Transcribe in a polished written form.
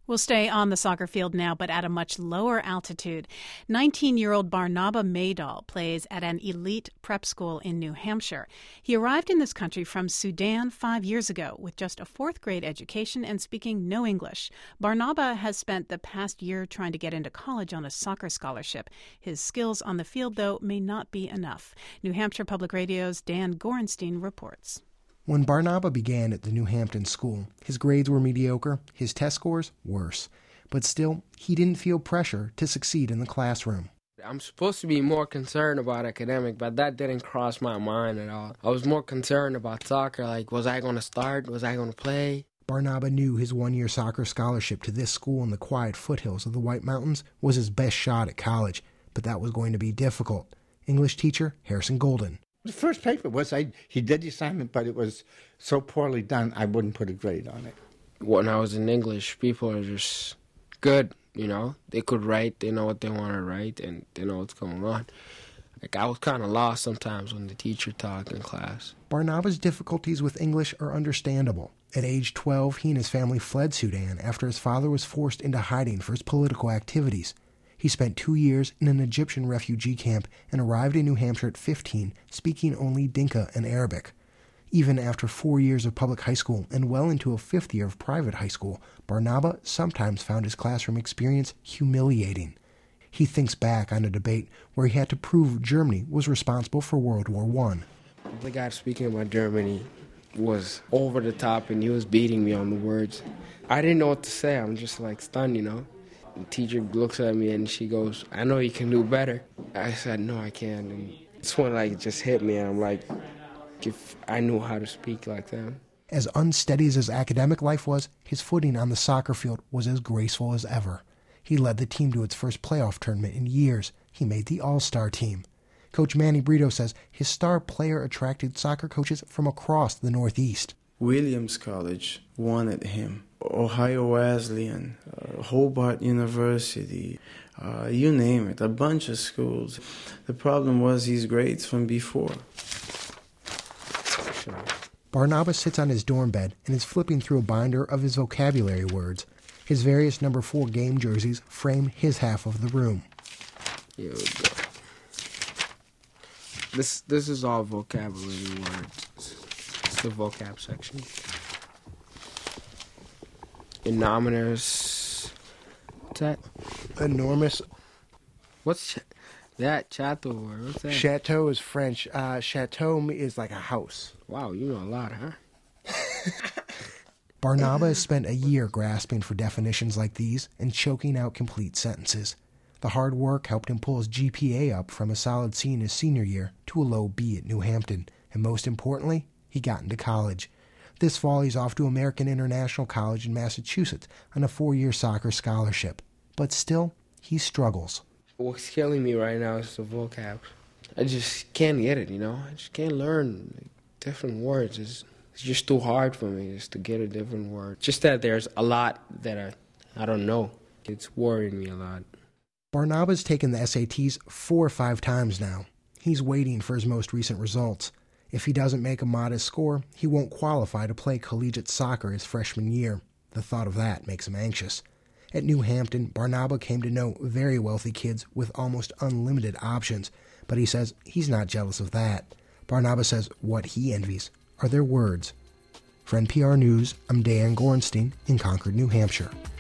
We'll stay on the soccer field now, but at a much lower altitude. 19-year-old Barnaba Maydal plays at an elite prep school in New Hampshire. He arrived in this country from Sudan 5 years ago with just a fourth-grade education and speaking no English. Barnaba has spent the past year trying to get into college on a soccer scholarship. His skills on the field, though, may not be enough. New Hampshire Public Radio's Dan Gorenstein reports. When Barnaba began at the New Hampton school, his grades were mediocre, his test scores worse. But still, he didn't feel pressure to succeed in the classroom. I'm supposed to be more concerned about academic, but that didn't cross my mind at all. I was more concerned about soccer, like, was I going to start? Was I going to play? Barnaba knew his one-year soccer scholarship to this school in the quiet foothills of the White Mountains was his best shot at college, but that was going to be difficult. English teacher Harrison Golden. The first paper was, he did the assignment, but it was so poorly done, I wouldn't put a grade on it. When I was in English, people are just good, you know. They could write, they know what they want to write, and they know what's going on. Like, I was kind of lost sometimes when the teacher talked in class. Barnaba's difficulties with English are understandable. At age 12, he and his family fled Sudan after his father was forced into hiding for his political activities. He spent 2 years in an Egyptian refugee camp and arrived in New Hampshire at 15, speaking only Dinka and Arabic. Even after 4 years of public high school and well into a fifth year of private high school, Barnaba sometimes found his classroom experience humiliating. He thinks back on a debate where he had to prove Germany was responsible for World War I. The guy speaking about Germany was over the top, and he was beating me on the words. I didn't know what to say. I'm just like stunned, you know. The teacher looks at me and she goes, "I know you can do better." I said, "No, I can't." And this one like just hit me, and I'm like, if I knew how to speak like them. As unsteady as his academic life was, his footing on the soccer field was as graceful as ever. He led the team to its first playoff tournament in years. He made the All-Star team. Coach Manny Brito says his star player attracted soccer coaches from across the Northeast. Williams College wanted him. Ohio Wesleyan, Hobart University, you name it, a bunch of schools. The problem was his grades from before. Barnaba sits on his dorm bed and is flipping through a binder of his vocabulary words. His various number 4 game jerseys frame his half of the room. Here we go. This is all vocabulary words. It's the vocab section. Enormous. What's that? Enormous. What's that? Chateau word. What's that? Chateau is French. Chateau is like a house. Wow, you know a lot, huh? Barnaba has spent a year grasping for definitions like these and choking out complete sentences. The hard work helped him pull his GPA up from a solid C in his senior year to a low B at New Hampton. And most importantly, he got into college. This fall, he's off to American International College in Massachusetts on a 4-year soccer scholarship. But still, he struggles. What's killing me right now is the vocab. I just can't get it, you know? I just can't learn different words. It's just too hard for me just to get a different word. Just that there's a lot that I don't know. It's worrying me a lot. Barnaba's taken the SATs 4 or 5 times now. He's waiting for his most recent results. If he doesn't make a modest score, he won't qualify to play collegiate soccer his freshman year. The thought of that makes him anxious. At New Hampton, Barnaba came to know very wealthy kids with almost unlimited options, but he says he's not jealous of that. Barnaba says what he envies are their words. For NPR News, I'm Dan Gorenstein in Concord, New Hampshire.